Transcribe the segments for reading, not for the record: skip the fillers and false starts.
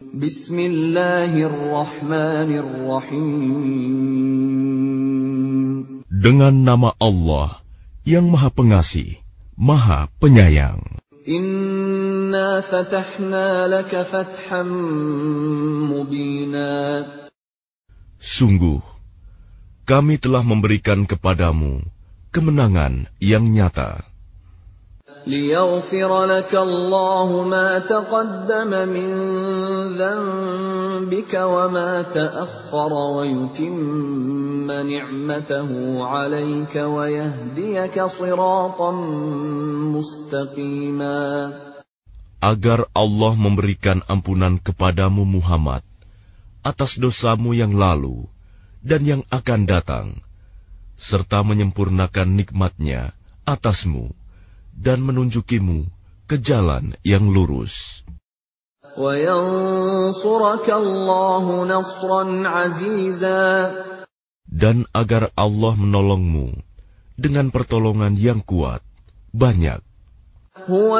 Bismillahirrahmanirrahim. Dengan nama Allah yang Maha Pengasih, Maha Penyayang. Inna fatahna laka fatham mubina. Sungguh, kami telah memberikan kepadamu kemenangan yang nyata. لِيَغْفِرَ لَكَ اللَّهُ مَا تَقَدَّمَ مِنْ ذَنْبِكَ وَمَا تَأَخَّرَ وَيُتِمَّ نِعْمَتَهُ عَلَيْكَ وَيَهْدِيَكَ صِرَاطًا مُسْتَقِيمًا. Agar Allah memberikan ampunan kepadamu Muhammad atas dosamu yang lalu dan yang akan datang, serta menyempurnakan nikmat-Nya atasmu dan menunjukimu ke jalan yang lurus. Dan agar Allah menolongmu dengan pertolongan yang kuat, banyak. هو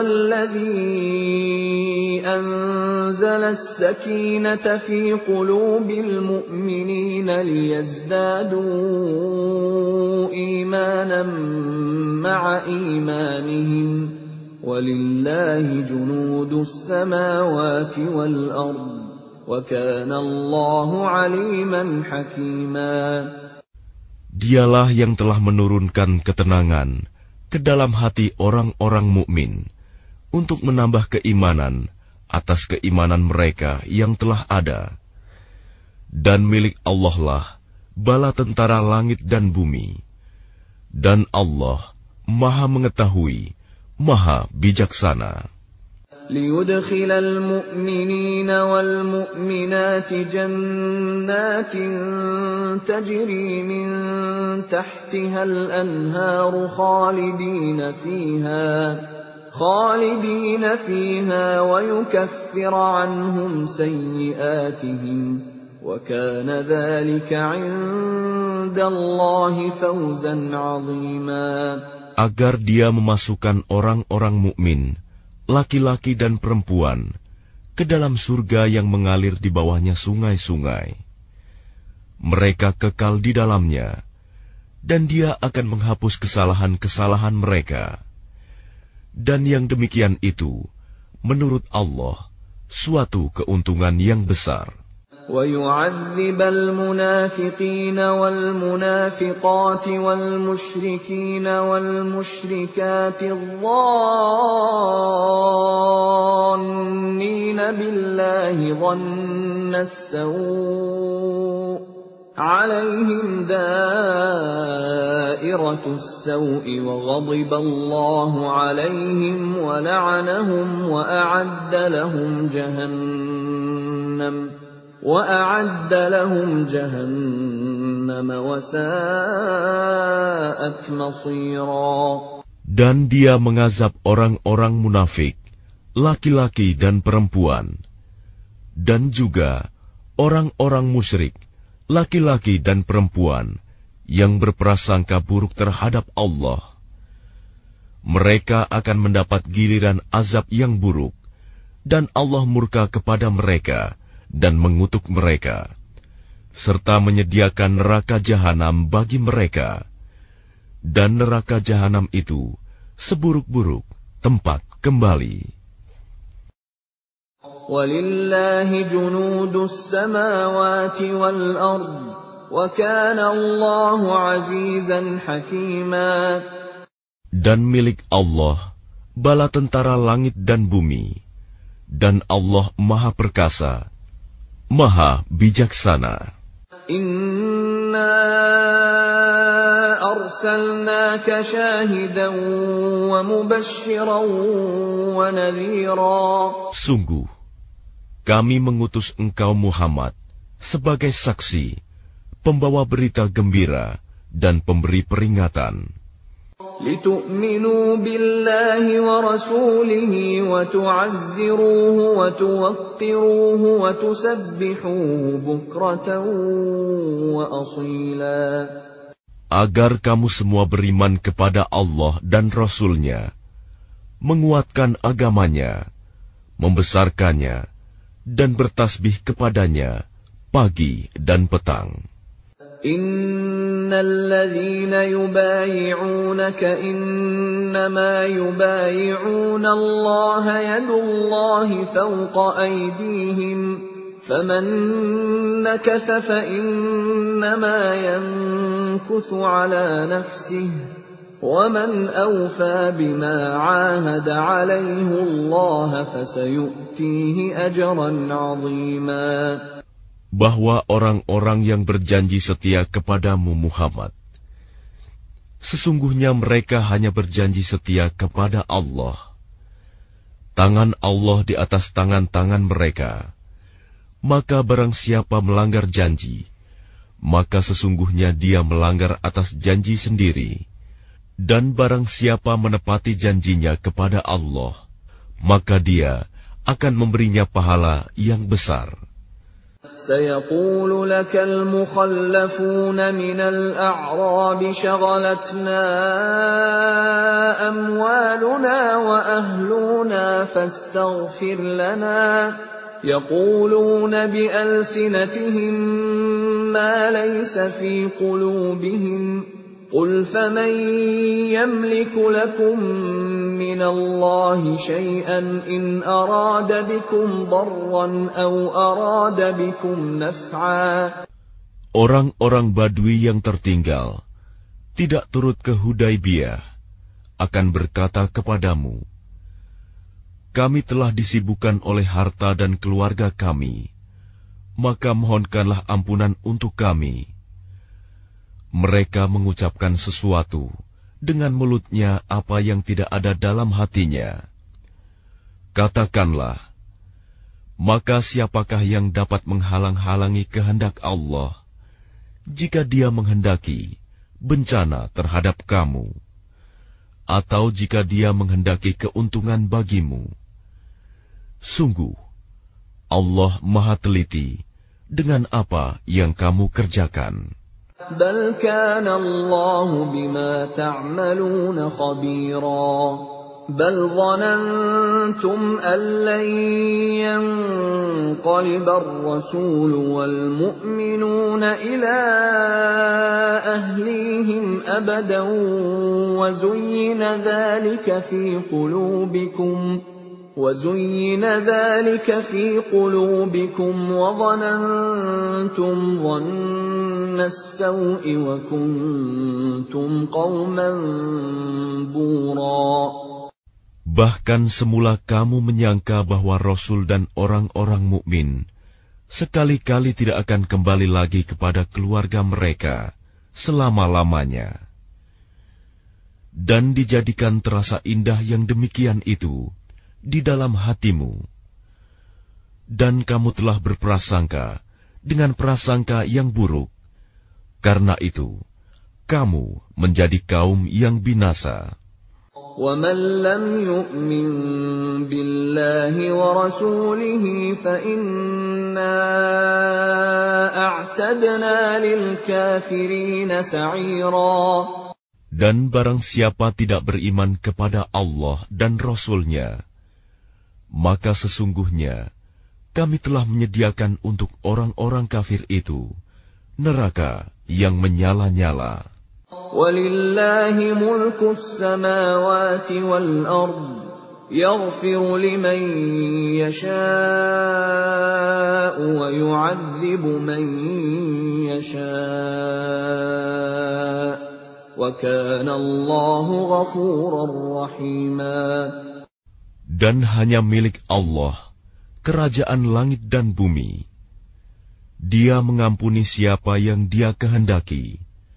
الذي أنزل السكينة في قلوب المؤمنين ليزدادوا إيمانا مع إيمانهم ولله جنود السماوات والأرض وكان الله عليما حكيما. Dialah yang telah menurunkan ketenangan ke dalam hati orang-orang mukmin untuk menambah keimanan atas keimanan mereka yang telah ada. Dan milik Allah lah bala tentara langit dan bumi. Dan Allah Maha mengetahui, Maha bijaksana. لِيُدْخِلَ الْمُؤْمِنِينَ وَالْمُؤْمِنَاتِ جَنَّاتٍ تَجْرِي مِنْ تَحْتِهَا الْأَنْهَارُ خَالِدِينَ فِيهَا وَيُكَفِّرَ عَنْهُمْ سَيِّئَاتِهِمْ وَكَانَ ذَلِكَ عِنْدَ اللَّهِ فَوْزًا عَظِيمًا. Agar Dia memasukkan orang-orang mukmin, laki-laki dan perempuan, ke dalam surga yang mengalir di bawahnya sungai-sungai. Mereka kekal di dalamnya, dan Dia akan menghapus kesalahan-kesalahan mereka. Dan yang demikian itu, menurut Allah, suatu keuntungan yang besar. وَيُعَذِّبَ الْمُنَافِقِينَ وَالْمُنَافِقَاتِ وَالْمُشْرِكِينَ وَالْمُشْرِكَاتِ الظَّانِّينَ بِاللَّهِ ظَنَّ السَّوْءِ عَلَيْهِمْ دَائِرَةُ السَّوْءِ وَغَضِبَ اللَّهُ عَلَيْهِمْ وَلَعَنَهُمْ وَأَعَدَّ لَهُمْ جَهَنَّمَ وَسَاءَتْ مَصِيرًا. Dan Dia mengazab orang-orang munafik, laki-laki dan perempuan, dan juga orang-orang musyrik, laki-laki dan perempuan, yang berprasangka buruk terhadap Allah. Mereka akan mendapat giliran azab yang buruk, dan Allah murka kepada mereka dan mengutuk mereka, serta menyediakan neraka jahanam bagi mereka. Dan neraka jahanam itu seburuk-buruk tempat kembali. وَلِلَّهِ جُنُودُ السَّمَاوَاتِ وَالْأَرْضِ وَكَانَ اللَّهُ عَزِيزًا حَكِيمًا. Dan milik Allah bala tentara langit dan bumi, dan Allah Maha Perkasa, Maha bijaksana. Inna arsalnaka syahidan wa mubasysyiran wa nadhira. Sungguh, kami mengutus engkau Muhammad sebagai saksi, pembawa berita gembira dan pemberi peringatan. لِتُؤْمِنُوا بِاللَّهِ وَرَسُولِهِ وَتُعَزِّرُوهُ وَتُوَقِّرُوهُ وَتُسَبِّحُوهُ بُكْرَةً وَأَصِيلًا. Agar kamu semua beriman kepada Allah dan Rasul-Nya, menguatkan agamanya, membesarkannya, dan bertasbih kepadanya pagi dan petang. Innal ladzina yubayi'unaka innama yubayi'una Allah yadullahi fawqa aydihim faman nakatha fa innama yankuthu ala nafsihi وَمَنْ أَوْفَى بِمَا عَاهَدَ عَلَيْهِ اللَّهَ فَسَيُؤْتِيهِ أَجْرًا عَظِيمًا. Bahwa orang-orang yang berjanji setia kepadamu Muhammad, sesungguhnya mereka hanya berjanji setia kepada Allah. Tangan Allah di atas tangan-tangan mereka. Maka barang siapa melanggar janji, maka sesungguhnya dia melanggar atas janji sendiri. Dan barang siapa menepati janjinya kepada Allah, maka dia akan memberinya pahala yang besar. سيقول لك المخلفون من الأعراب شغلتنا أموالنا وأهلنا فاستغفر لنا يقولون بألسنتهم ما ليس في قلوبهم قل فمن يملك لكم من الله شيئا إن أراد بكم ضرا أو أراد بكم نفعا. Orang-orang Badui yang tertinggal, tidak turut ke Hudaibiyah, akan berkata kepadamu, kami telah disibukkan oleh harta dan keluarga kami, maka mohonkanlah ampunan untuk kami. Mereka mengucapkan sesuatu dengan mulutnya apa yang tidak ada dalam hatinya. Katakanlah, maka siapakah yang dapat menghalang-halangi kehendak Allah, jika Dia menghendaki bencana terhadap kamu, atau jika Dia menghendaki keuntungan bagimu? Sungguh, Allah Maha Teliti dengan apa yang kamu kerjakan. بل كان الله بما تعملون خبيرا بل ظننتم أن لن ينقلب الرسول والمؤمنون إلى أهليهم أبدا وزين ذلك في قلوبكم وظننتم ظن السوء وكنتم قوما بورا. Bahkan semula kamu menyangka bahwa Rasul dan orang-orang mukmin sekali-kali tidak akan kembali lagi kepada keluarga mereka selama-lamanya. Dan dijadikan terasa indah yang demikian itu di dalam hatimu. Dan kamu telah berprasangka dengan prasangka yang buruk. Karena itu, kamu menjadi kaum yang binasa. وَمَنْ لَمْ يُؤْمِنْ بِاللَّهِ وَرَسُولِهِ فَإِنَّا أَعْتَدْنَا لِلْكَافِرِينَ سَعِيرًا. Dan barang siapa tidak beriman kepada Allah dan Rasul-Nya, maka sesungguhnya kami telah menyediakan untuk orang-orang kafir itu neraka yang menyala-nyala. وَلِلَّهِ مُلْكُ السَّمَاوَاتِ وَالْأَرْضِ يَغْفِرُ لِمَن يَشَاءُ وَيُعَذِّبُ مَن يَشَاءُ وَكَانَ اللَّهُ غَفُورًا رَّحِيمًا. Dan hanya milik Allah kerajaan langit dan bumi. Dia mengampuni siapa yang Dia kehendaki,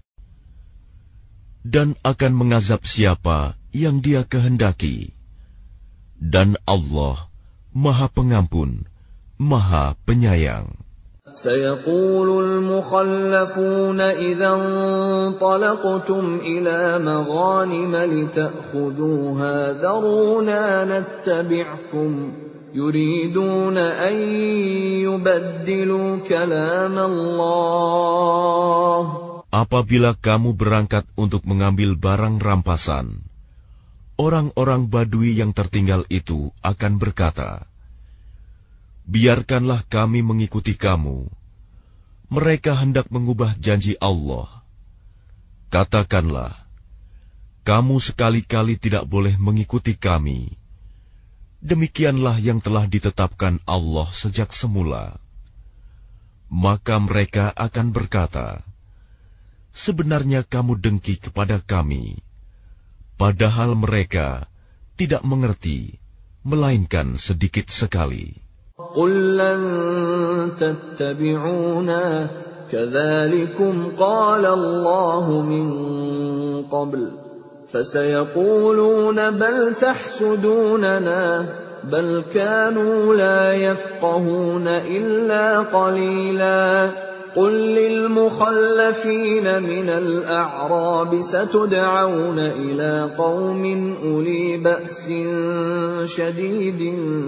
dan akan mengazab siapa yang Dia kehendaki. Dan Allah Maha Pengampun, Maha Penyayang. سيقول المخلفون إذا انطلقتم إلى مغانم لتأخذوها ذرونا نتبعكم يريدون أن يبدلوا كلام الله. Apabila kamu berangkat untuk mengambil barang rampasan, orang-orang Badui yang tertinggal itu akan berkata, biarkanlah kami mengikuti kamu. Mereka hendak mengubah janji Allah. Katakanlah, kamu sekali-kali tidak boleh mengikuti kami. Demikianlah yang telah ditetapkan Allah sejak semula. Maka mereka akan berkata, sebenarnya kamu dengki kepada kami, padahal mereka tidak mengerti, melainkan sedikit sekali. قُل لَّن تَتَّبِعُونَا كَذَٰلِكُمْ قَالَ اللَّهُ مِن قَبْلُ فَسَيَقُولُونَ بَلْ تَحْسُدُونَنَا بَلْ كَانُوا لَا يَفْقَهُونَ إِلَّا قَلِيلًا قُل لِّلْمُخَلَّفِينَ مِنَ الْأَعْرَابِ سَتُدْعَوْنَ إِلَىٰ قَوْمٍ أُولِي بَأْسٍ شَدِيدٍ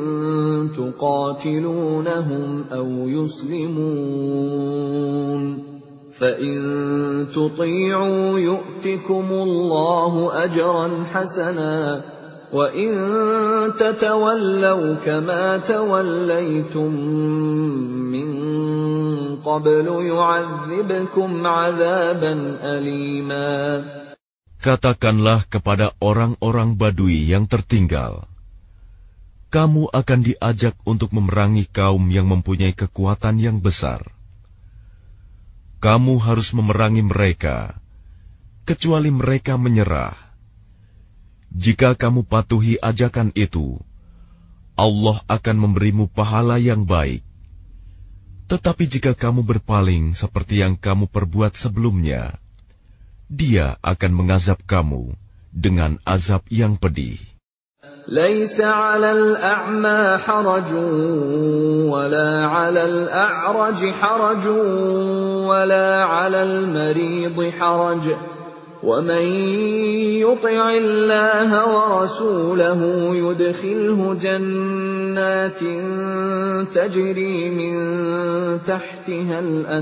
تُقَاتِلُونَهُمْ أَوْ يُسْلِمُونَ فَإِن تُطِيعُوا يُؤْتِكُمُ اللَّهُ أَجْرًا حَسَنًا وَإِن تَتَوَلَّوْا كَمَا تَوَلَّيْتُم مِّن قَبْلُ يُعَذِّبْكُمْ عَذَابًا أَلِيمًا. Katakanlah kepada orang-orang Badui yang tertinggal, kamu akan diajak untuk memerangi kaum yang mempunyai kekuatan yang besar. Kamu harus memerangi mereka, kecuali mereka menyerah. Jika kamu patuhi ajakan itu, Allah akan memberimu pahala yang baik. Tetapi jika kamu berpaling seperti yang kamu perbuat sebelumnya, Dia akan mengazab kamu dengan azab yang pedih. لَيْسَ عَلَى الْأَعْمَى حَرَجٌ وَلَا عَلَى الْأَعْرَجِ حَرَجٌ وَلَا عَلَى الْمَرِيضِ حَرَجٌ وَمَن يُطِعِ اللَّهَ وَرَسُولَهُ يُدْخِلْهُ جَنَّاتٍ تَجْرِي مِن تَحْتِهَا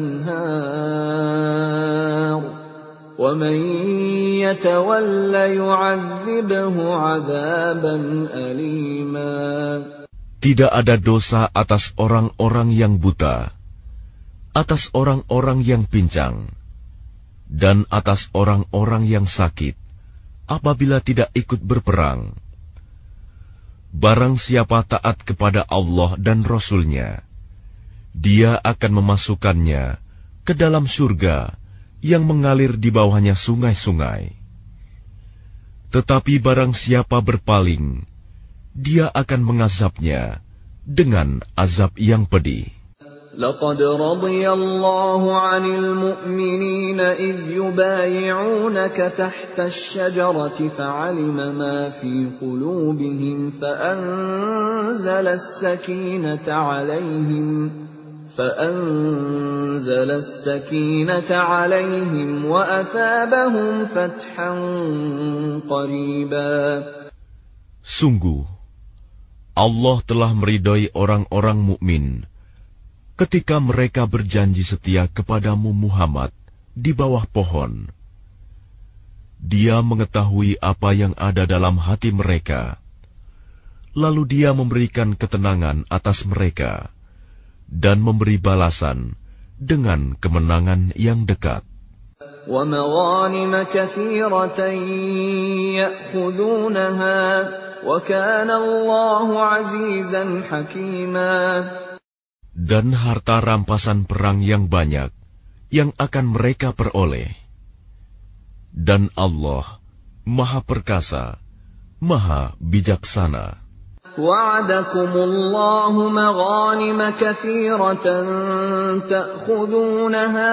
الْأَنْهَارُ وَمَن يَتَوَلَّ يُعَذِّبْهُ عَذَابًا أَلِيمًا. Tidak ada dosa atas orang-orang yang buta, atas orang-orang yang pincang, dan atas orang-orang yang sakit, apabila tidak ikut berperang. Barang siapa taat kepada Allah dan Rasul-Nya, Dia akan memasukkannya ke dalam surga yang mengalir di bawahnya sungai-sungai. Tetapi barang siapa berpaling, Dia akan mengazabnya dengan azab yang pedih. لَقَدْ رَضِيَ اللَّهُ عَنِ الْمُؤْمِنِينَ إِذْ يُبَايِعُونَكَ تَحْتَ الشَّجَرَةِ فَعَلِمَ مَا فِي قُلُوبِهِمْ فَأَنزَلَ السَّكِينَةَ عَلَيْهِمْ وَأَثَابَهُمْ فَتْحًا قَرِيبًا. Sungguh, Allah telah meridai orang-orang mukmin ketika mereka berjanji setia kepadamu Muhammad di bawah pohon. Dia mengetahui apa yang ada dalam hati mereka, lalu Dia memberikan ketenangan atas mereka dan memberi balasan dengan kemenangan yang dekat. وَمَغَانِمَ كَثِيرَةً يَأْخُذُونَهَا وَكَانَ اللَّهُ عَزِيزًا حَكِيمًا. Dan harta rampasan perang yang banyak yang akan mereka peroleh. Dan Allah Maha Perkasa, Maha Bijaksana. وَعَدَكُمُ اللَّهُ مَغَانِمَ كَثِيرَةً تَأْخُذُونَهَا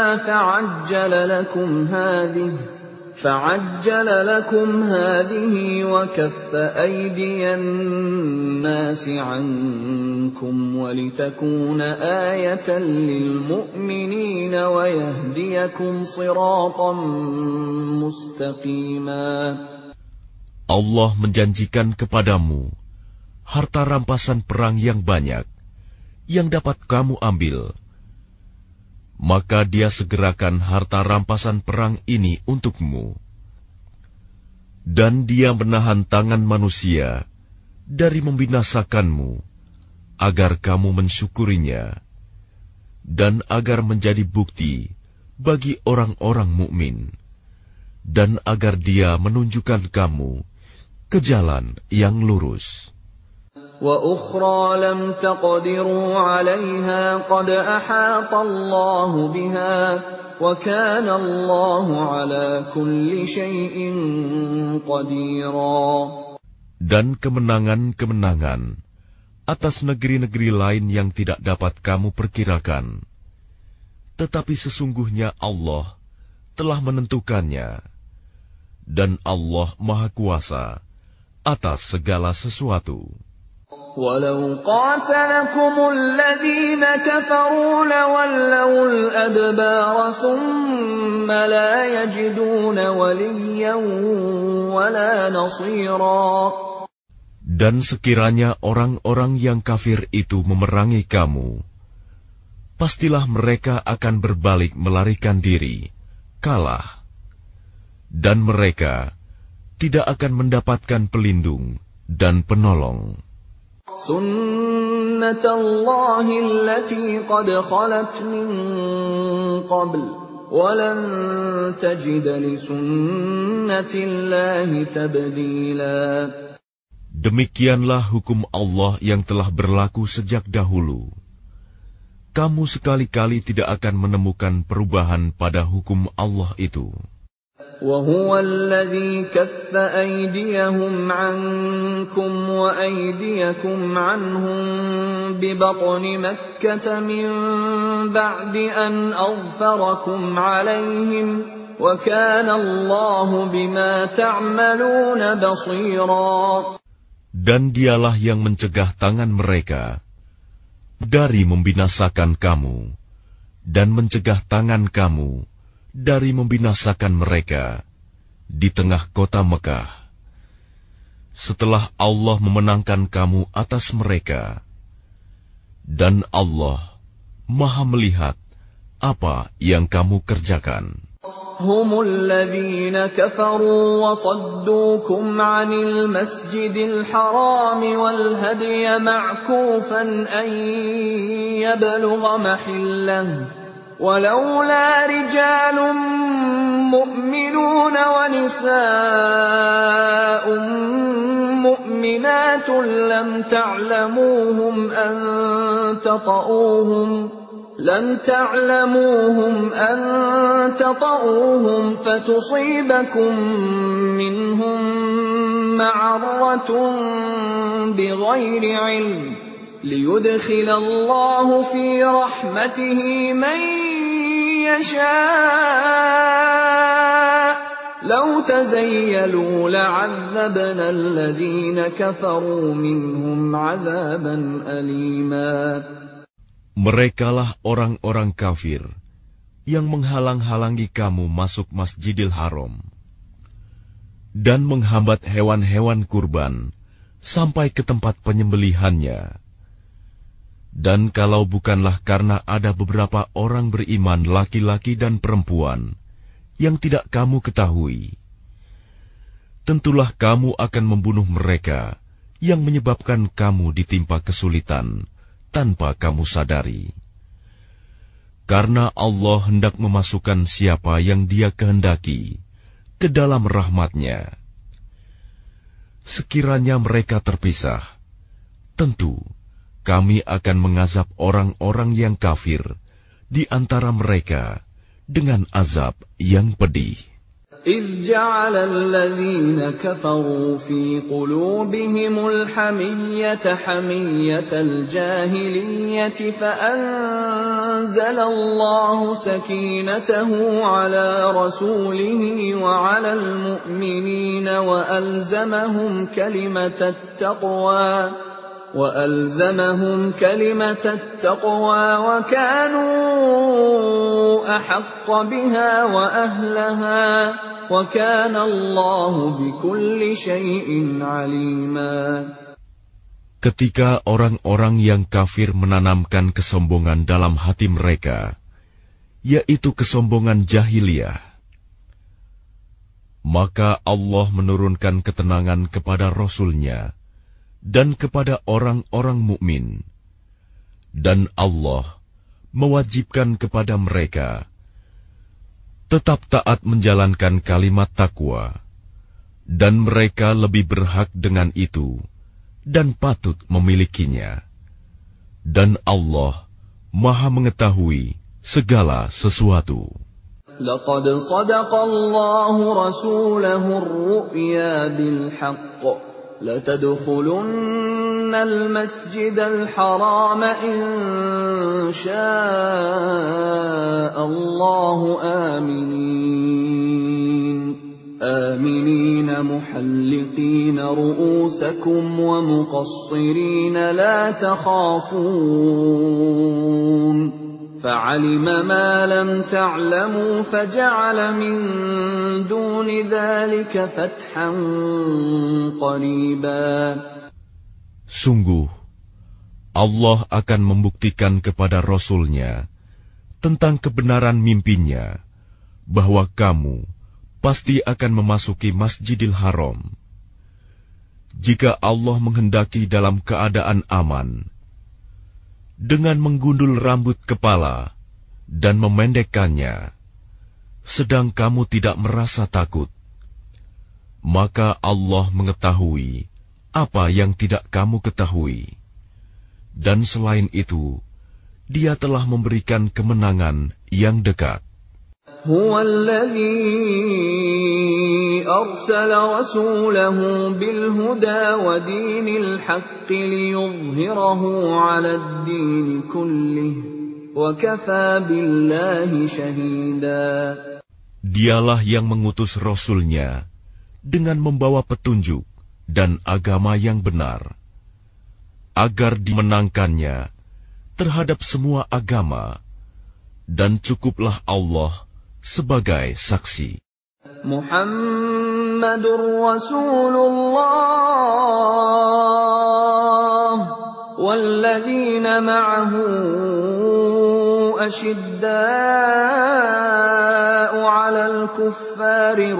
فَعَجَّلَ لَكُمْ هَٰذِهِ وَكَفَّ أَيْدِيَ النَّاسِ عَنكُمْ وَلِتَكُونَ آيَةً لِّلْمُؤْمِنِينَ وَيَهْدِيَكُمْ صِرَاطًا مُّسْتَقِيمًا. Allah menjanjikan kepadamu harta rampasan perang yang banyak yang dapat kamu ambil. Maka Dia segerakan harta rampasan perang ini untukmu. Dan Dia menahan tangan manusia dari membinasakanmu agar kamu mensyukurinya, dan agar menjadi bukti bagi orang-orang mukmin, dan agar Dia menunjukkan kamu ke jalan yang lurus. وَأُخْرَى لَمْ تَقْدِرُوا عَلَيْهَا قَدْ أَحَاطَ اللَّهُ بِهَا وَكَانَ اللَّهُ عَلَى كُلِّ شَيْءٍ قَدِيرًا. Dan kemenangan-kemenangan atas negeri-negeri lain yang tidak dapat kamu perkirakan, tetapi sesungguhnya Allah telah menentukannya, dan Allah Maha Kuasa atas segala sesuatu. وَلَوْ قَاتَلَكُمُ الَّذِينَ كَفَرُوا لَوَلَّوُا الْأَدْبَارَ ثُمَّ لَا يَجِدُونَ وَلِيًّا وَلَا نَصِيرًا. Dan sekiranya orang-orang yang kafir itu memerangi kamu, pastilah mereka akan berbalik melarikan diri, kalah, dan mereka tidak akan mendapatkan pelindung dan penolong. سُنَّةَ اللَّهِ الَّتِي قَدْ خَلَتْ مِن قَبْلُ وَلَن تَجِدَ لِسُنَّةِ اللَّهِ تَبْدِيلًا. Demikianlah hukum Allah yang telah berlaku sejak dahulu. Kamu sekali-kali tidak akan menemukan perubahan pada hukum Allah itu. وَهُوَ الَّذِي كَفَّ أَيْدِيَهُمْ عَنكُمْ وَأَيْدِيَكُمْ عَنْهُمْ بِبَطْنِ مَكَّةَ مِنْ بَعْدِ أَنْ أَظْفَرَكُمْ عَلَيْهِمْ وَكَانَ اللَّهُ بِمَا تَعْمَلُونَ بَصِيرًا. Dan Dialah yang mencegah tangan mereka dari membinasakan kamu, dan mencegah tangan kamu dari membinasakan mereka di tengah kota Mekah, setelah Allah memenangkan kamu atas mereka. Dan Allah Maha melihat apa yang kamu kerjakan. هم الذين كفروا وصدوكم عن المسجد الحرام والهدي معكوفا أن يبلغ محله ولولا رجال مؤمنون ونساء مؤمنات لم تعلموهم أن تطؤوهم فتصيبكم منهم معرة بغير علم ليدخل الله في رحمته من يشاء لو تزيلوا لعذبنا الذين كفروا منهم عذابا أليما. Merekalah orang-orang kafir yang menghalang-halangi kamu masuk Masjidil Haram dan menghambat hewan-hewan kurban sampai ke tempat penyembelihannya. Dan kalau bukanlah karena ada beberapa orang beriman laki-laki dan perempuan yang tidak kamu ketahui, tentulah kamu akan membunuh mereka yang menyebabkan kamu ditimpa kesulitan tanpa kamu sadari. Karena Allah hendak memasukkan siapa yang Dia kehendaki ke dalam rahmat-Nya. Sekiranya mereka terpisah, tentu kami akan mengazab orang-orang yang kafir di antara mereka dengan azab yang pedih. إذ جعل الذين كفروا في قلوبهم الحمية حمية الجاهلية فأنزل الله سكينته على رسوله وعلى المؤمنين وألزمهم كلمة التقوى وكانوا أحق بها وأهلها وكان الله بكل شيء عليما. Ketika orang-orang yang kafir menanamkan kesombongan dalam hati mereka, yaitu kesombongan jahiliyah, maka Allah menurunkan ketenangan kepada Rasul-Nya dan kepada orang-orang mukmin Dan Allah mewajibkan kepada mereka tetap taat menjalankan kalimat takwa, dan mereka lebih berhak dengan itu dan patut memilikinya. Dan Allah Maha mengetahui segala sesuatu. لقد صدق الله رسوله الرؤيا بالحق لتدخلن المسجد الحرام إن شاء الله آمنين محلقين رؤوسكم ومقصرين لا تخافون فعلم ما لم تعلموا فجعل من دون ذلك فتحا قريبا. Sungguh, Allah akan membuktikan kepada Rasul-Nya tentang kebenaran mimpinya bahwa kamu pasti akan memasuki Masjidil Haram. Jika Allah menghendaki dalam keadaan aman, dengan menggundul rambut kepala dan memendekkannya, sedang kamu tidak merasa takut, maka Allah mengetahui apa yang tidak kamu ketahui. Dan selain itu, Dia telah memberikan kemenangan yang dekat. هو الذي أرسل رسوله بالهدى ودين الحق ليظهره على الدين كله وكفى بالله شهيدا. Dialah yang mengutus Rasul-Nya dengan membawa petunjuk dan agama yang benar, agar dimenangkannya terhadap semua agama, dan cukuplah Allah sebagai saksi. Muhammadur Rasulullah walladzina ma'ahu ashidda'u 'alal kuffari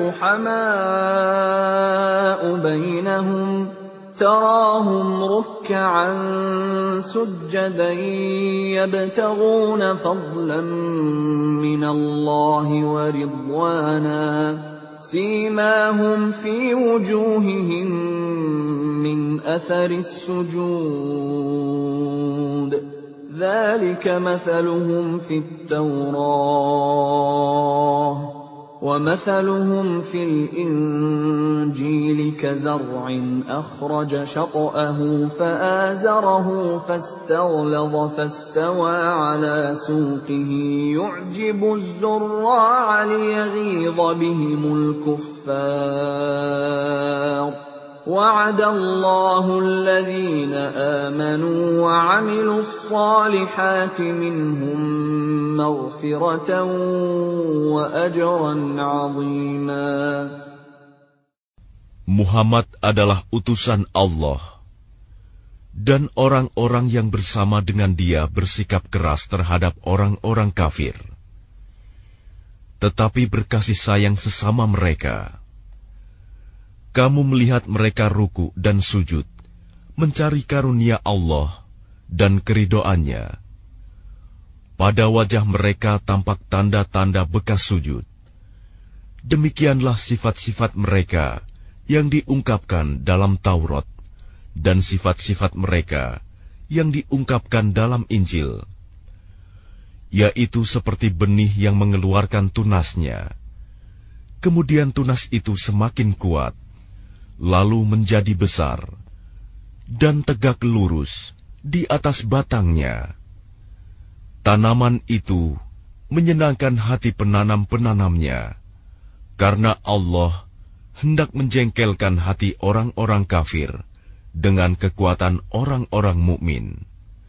ruhama'u bainahum تراهم ركعا سجدا يبتغون فضلا من الله ورضوانا سيماهم في وجوههم من أثر السجود ذلك مثلهم في التوراة ومثلهم في الإنجيل كزرع أخرج شطأه فآزره فاستغلظ فاستوى على سوقه يعجب الزراع ليغيظ بهم الكفار وعد الله الذين آمنوا وعملوا الصالحات منهم مغفرة وأجرا عظيما. Muhammad adalah utusan Allah, dan orang-orang yang bersama dengan dia bersikap keras terhadap orang-orang kafir, tetapi berkasih sayang sesama mereka. Kamu melihat mereka ruku dan sujud, mencari karunia Allah dan keridoannya. Pada wajah mereka tampak tanda-tanda bekas sujud. Demikianlah sifat-sifat mereka yang diungkapkan dalam Taurat, dan sifat-sifat mereka yang diungkapkan dalam Injil, yaitu seperti benih yang mengeluarkan tunasnya. Kemudian tunas itu semakin kuat, lalu menjadi besar, dan tegak lurus di atas batangnya. Tanaman itu menyenangkan hati penanam-penanamnya, karena Allah hendak menjengkelkan hati orang-orang kafir dengan kekuatan orang-orang mukmin.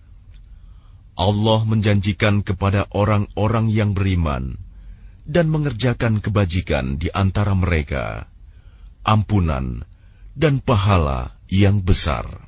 Allah menjanjikan kepada orang-orang yang beriman dan mengerjakan kebajikan di antara mereka ampunan dan pahala yang besar.